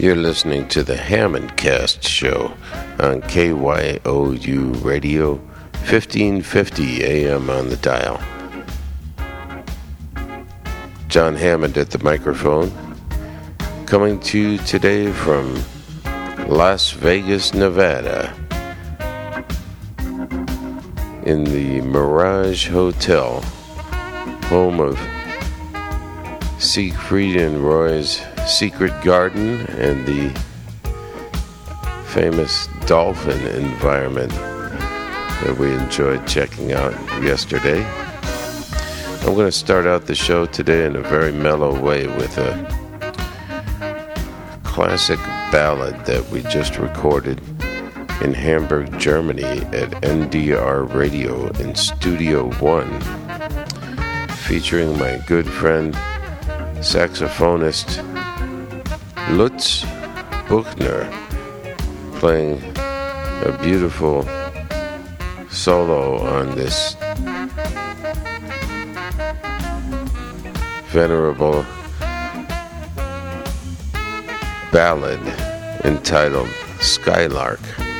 You're listening to the Hammond Cast show on KYOU Radio, 1550 AM on the dial. John Hammond at the microphone, coming to you today from Las Vegas, Nevada, in the Mirage Hotel, home of Siegfried and Roy's Secret Garden and the famous dolphin environment that we enjoyed checking out yesterday. I'm going to start out the show today in a very mellow way with a classic ballad that we just recorded in Hamburg, Germany at NDR Radio in Studio One, featuring my good friend, saxophonist Lutz Buchner, playing a beautiful solo on this venerable ballad entitled Skylark,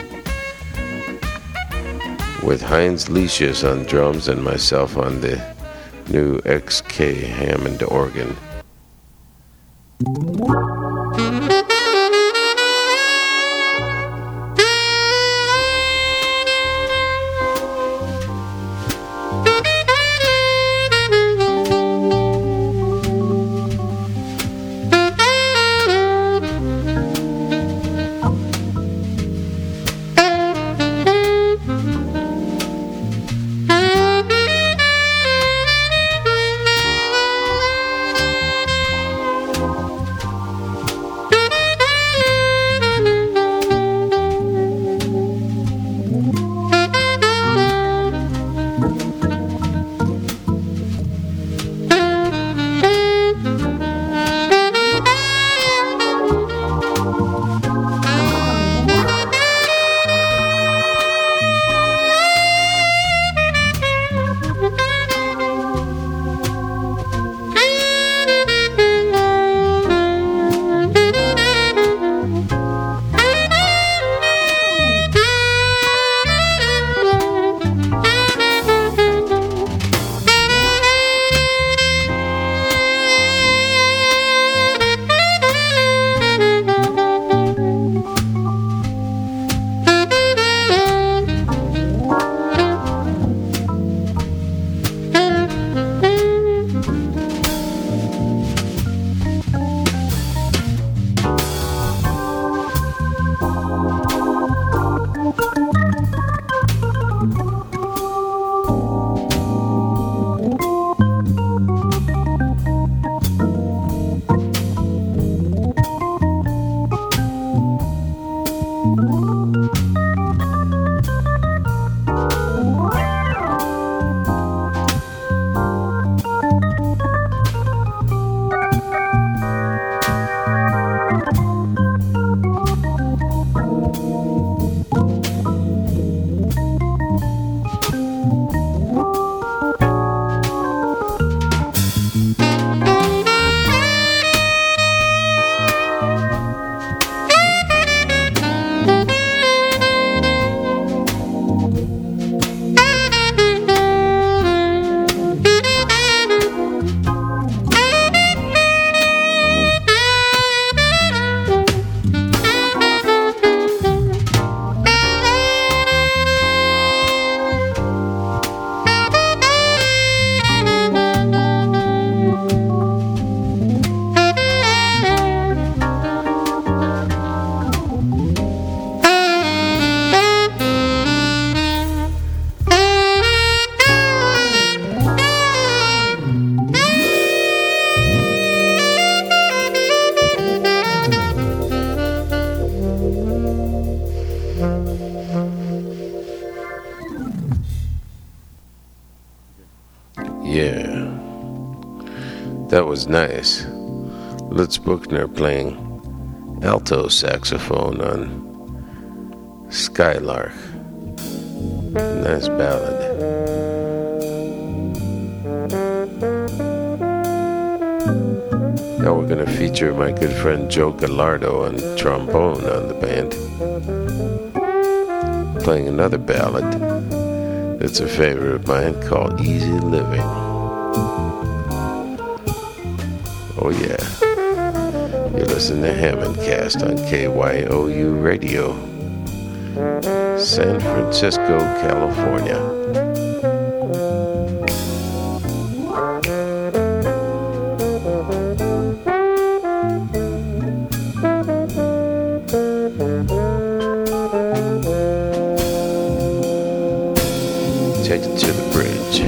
with Heinz Liesjes on drums and myself on the new XK Hammond organ. That was nice. Lutz Buchner playing alto saxophone on Skylark. Nice ballad. Now we're going to feature my good friend Joe Gallardo on trombone on the band, playing another ballad that's a favorite of mine called Easy Living. Oh yeah, you listen to Hammond Cast on KYOU Radio, San Francisco, California. Take it to the bridge.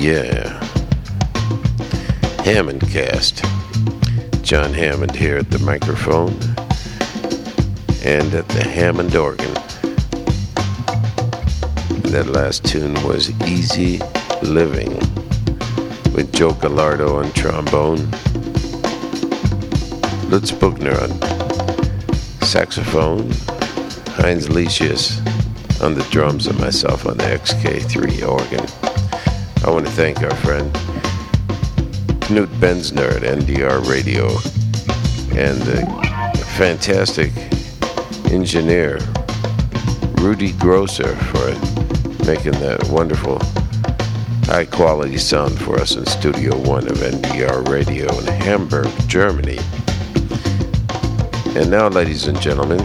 yeah. Hammond Cast. John Hammond here at the microphone and at the Hammond organ. That last tune was Easy Living with Joe Gallardo on trombone, Lutz Buchner on saxophone, Heinz Licius on the drums, and myself on the XK3 organ. I want to thank our friend Knut Bensner at NDR Radio and the fantastic engineer Rudy Grosser for making that wonderful high quality sound for us in Studio 1 of NDR Radio in Hamburg, Germany. And now, ladies and gentlemen,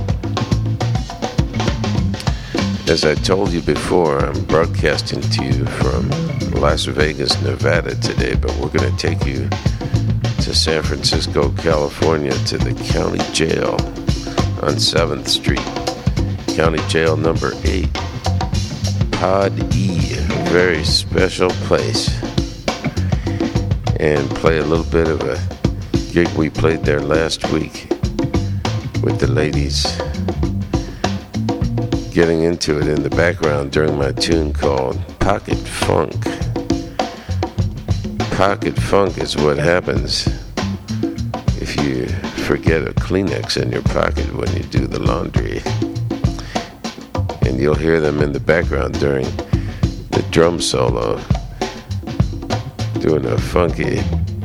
as I told you before, I'm broadcasting to you from Las Vegas, Nevada today, but we're going to take you to San Francisco, California, to the county jail on 7th Street. County jail number 8. Pod E, a very special place. And play a little bit of a gig we played there last week with the ladies getting into it in the background during my tune called Pocket Funk. Pocket funk is what happens if you forget a Kleenex in your pocket when you do the laundry. And you'll hear them in the background during the drum solo, doing a funky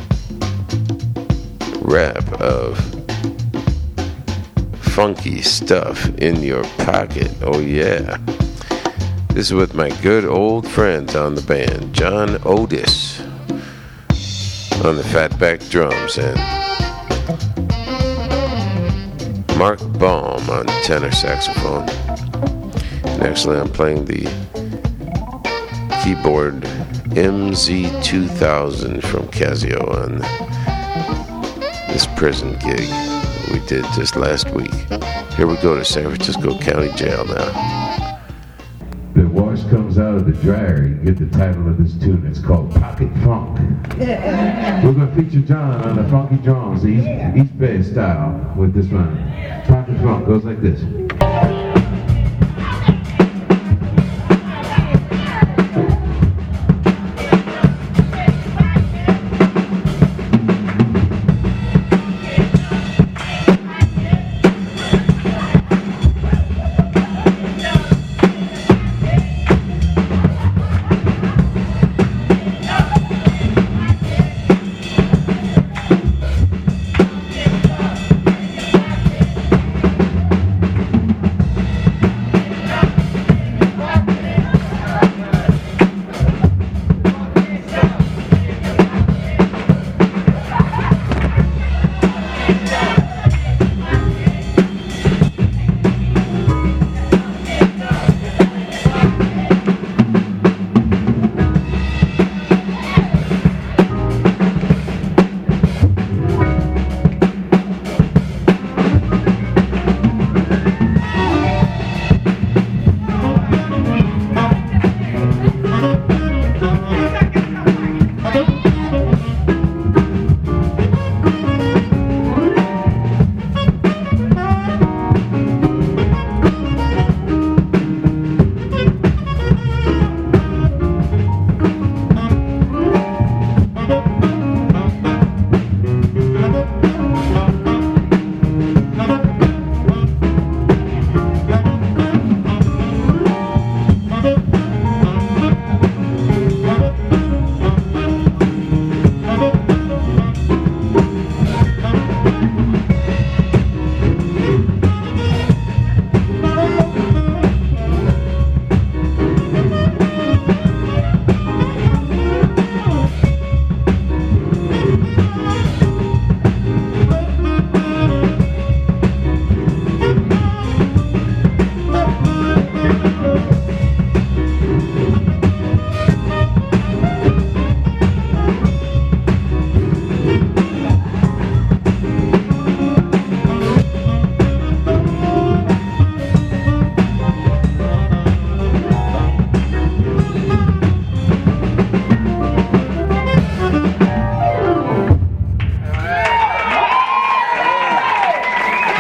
rap of funky stuff in your pocket. Oh yeah. This is with my good old friends on the band, John Otis on the fatback drums and Mark Baum on tenor saxophone. And actually I'm playing the keyboard MZ2000 from Casio on this prison gig we did just last week. Here we go to San Francisco County Jail now. The wash comes out of the dryer. You get the title of this tune. It's called Pocket Funk. We're going to feature John on the funky drums, East Bay style, with this one. Pocket Funk goes like this.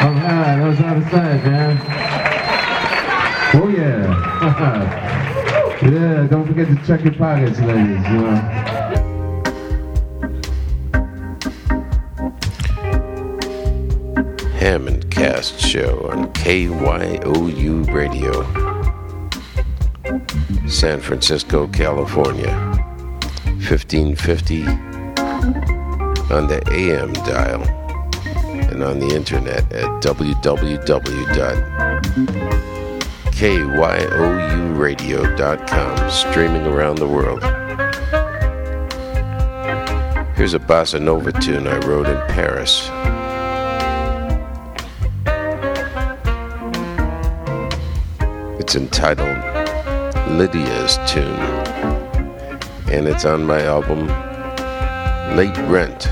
Alright, that was out of sight, man. Oh yeah. Yeah, don't forget to check your pockets, ladies, you know. Hammond Cast Show on KYOU Radio, San Francisco, California, 1550 on the AM dial and on the internet at www.kyouradio.com, streaming around the world. Here's a bossa nova tune I wrote in Paris. It's entitled Lydia's Tune, and it's on my album Late Rent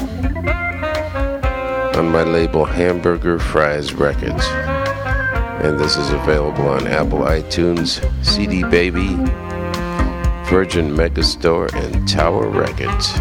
on my label Hamburger Fries Records. And this is available on Apple iTunes, CD Baby, Virgin Megastore, and Tower Records.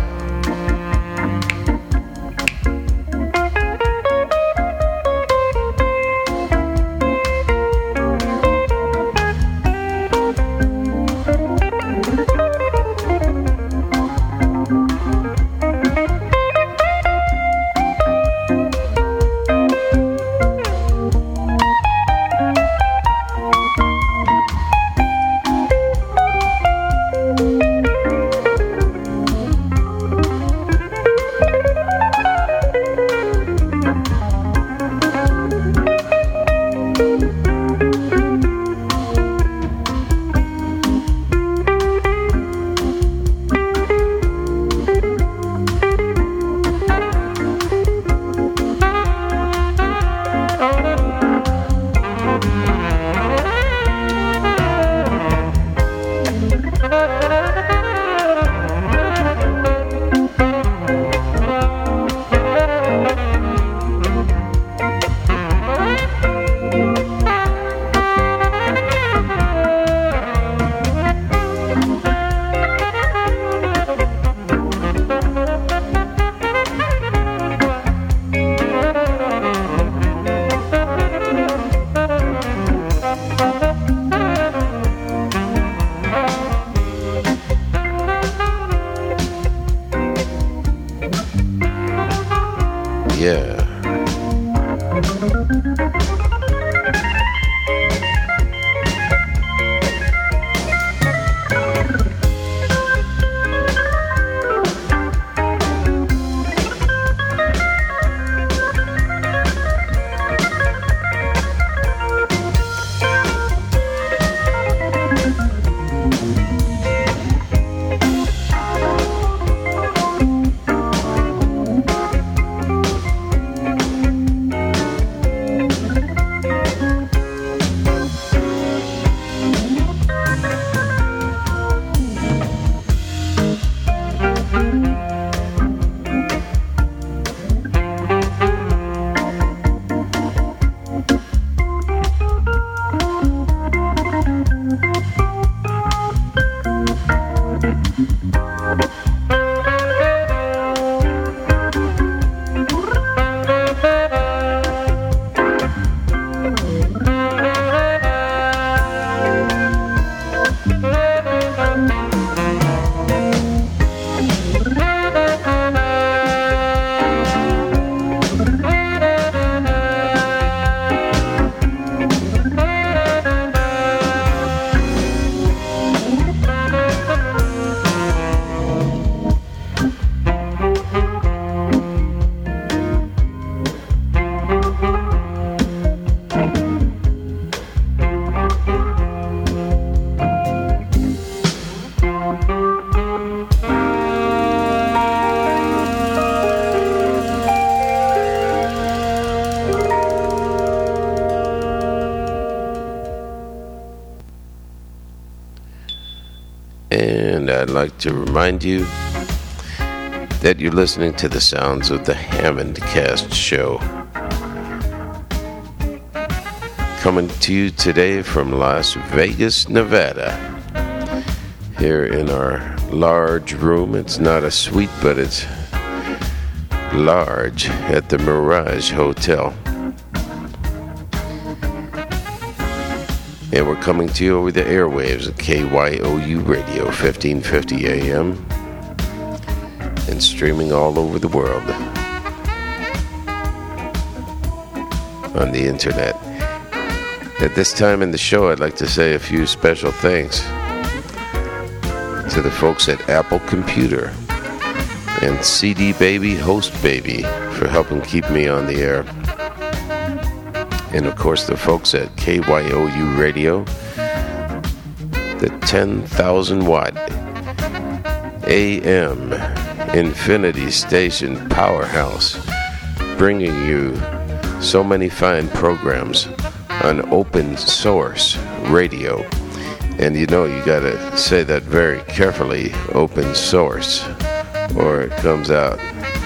And I'd like to remind you that you're listening to the sounds of the Hammond Cast Show, coming to you today from Las Vegas, Nevada. Here in our large room. It's not a suite, but it's large at the Mirage Hotel. And we're coming to you over the airwaves at KYOU Radio, 1550 AM, and streaming all over the world on the internet. At this time in the show, I'd like to say a few special thanks to the folks at Apple Computer and CD Baby, Host Baby for helping keep me on the air. And of course the folks at KYOU Radio, the 10,000 watt AM Infinity Station Powerhouse, bringing you so many fine programs on open source radio. And you know, you gotta say that very carefully, open source, or it comes out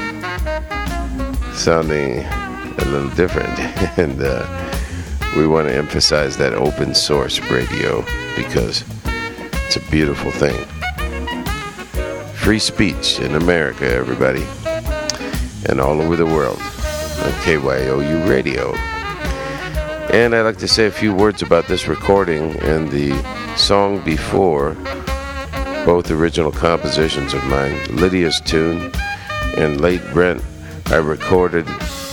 sounding a little different. And we want to emphasize that open source radio because it's a beautiful thing. Free speech in America, everybody, and all over the world on KYOU Radio. And I'd like to say a few words about this recording and the song before, both original compositions of mine, Lydia's Tune and Late Rent, I recorded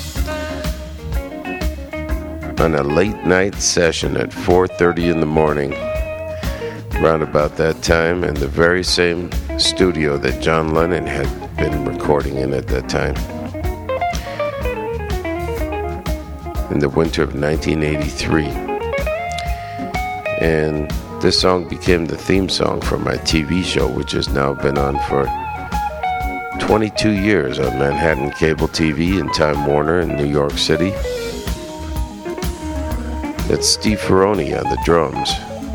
on a late night session at 4:30 in the morning, around about that time, in the very same studio that John Lennon had been recording in at that time, in the winter of 1983. And this song became the theme song for my TV show, which has now been on for 22 years on Manhattan Cable TV and Time Warner in New York City. That's Steve Ferroni on the drums.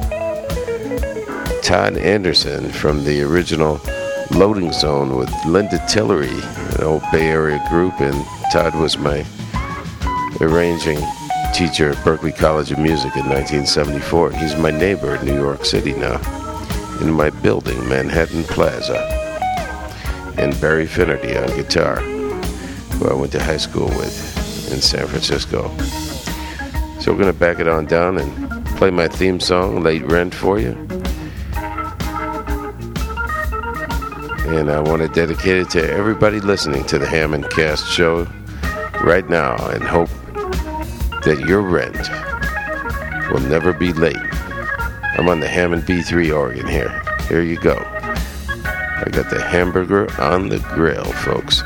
Todd Anderson from the original Loading Zone with Linda Tillery, an old Bay Area group, and Todd was my arranging teacher at Berklee College of Music in 1974. He's my neighbor in New York City now, in my building, Manhattan Plaza. And Barry Finnerty on guitar, who I went to high school with in San Francisco. So we're going to back it on down and play my theme song, Late Rent, for you. And I want to dedicate it to everybody listening to the Hammond Cast show right now, and hope that your rent will never be late. I'm on the Hammond B3 organ here. Here you go. I got the hamburger on the grill, folks.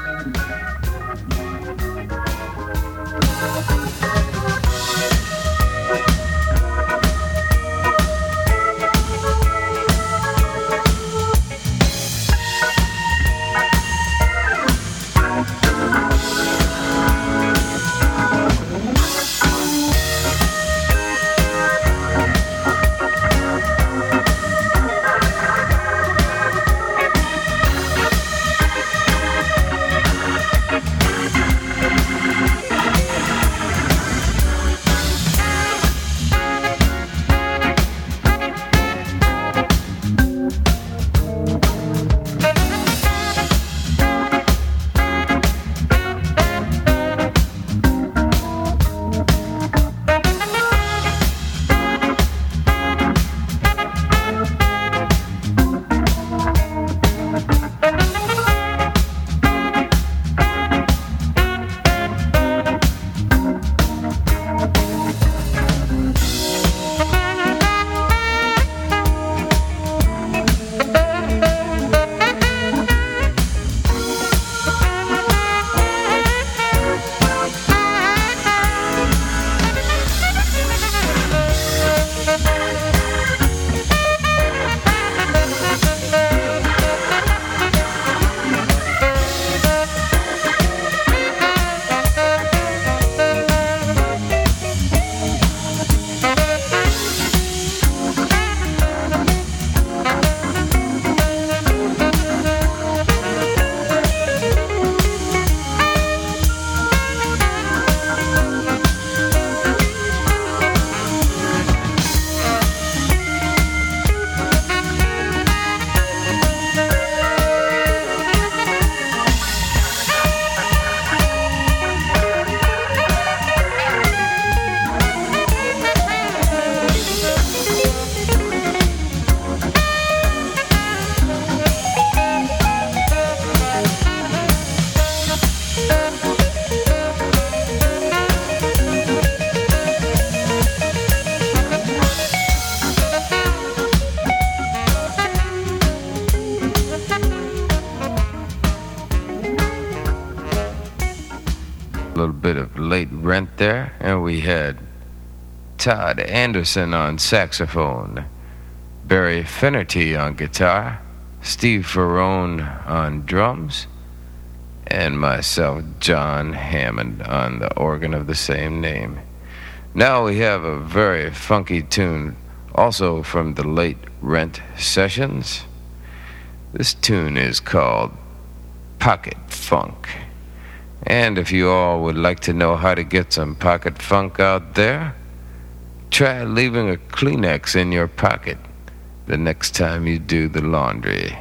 Rent there, and we had Todd Anderson on saxophone, Barry Finnerty on guitar, Steve Ferrone on drums, and myself, John Hammond, on the organ of the same name. Now we have a very funky tune, also from the late Rent sessions. This tune is called Pocket Funk. And if you all would like to know how to get some pocket funk out there, try leaving a Kleenex in your pocket the next time you do the laundry.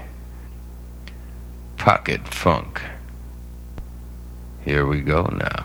Pocket Funk. Here we go now.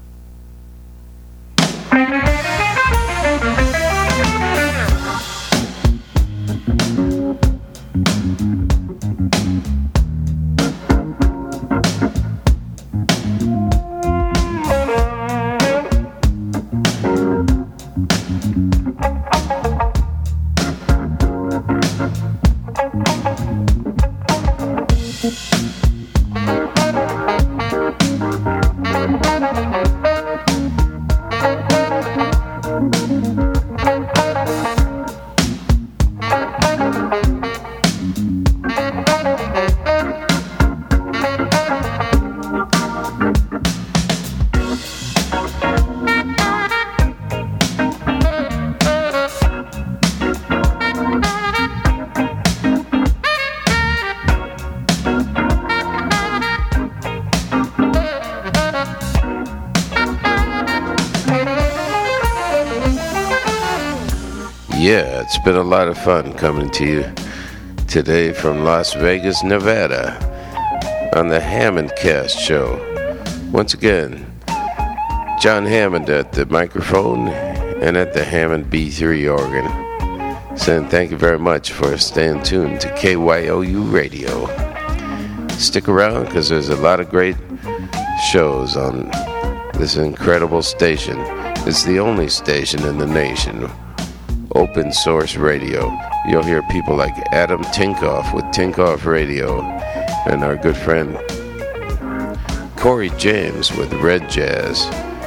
Yeah, it's been a lot of fun coming to you today from Las Vegas, Nevada, on the Hammond Cast Show. Once again, John Hammond at the microphone and at the Hammond B3 organ. Saying thank you very much for staying tuned to KYOU Radio. Stick around because there's a lot of great shows on this incredible station. It's the only station in the nation, open source radio. You'll hear people like Adam Tinkoff with Tinkoff Radio, and our good friend Corey James with Red Jazz.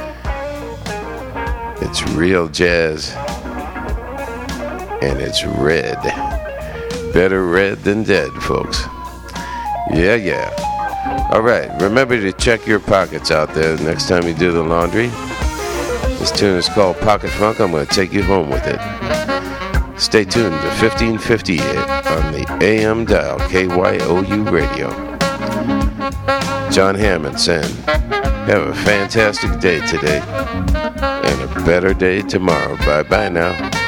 It's real jazz, and it's red. Better red than dead, folks. Yeah. All right, remember to check your pockets out there next time you do the laundry. This tune is called Pocket Funk. I'm going to take you home with it. Stay tuned to 1550 on the AM dial, KYOU Radio. John Hammond saying, have a fantastic day today and a better day tomorrow. Bye-bye now.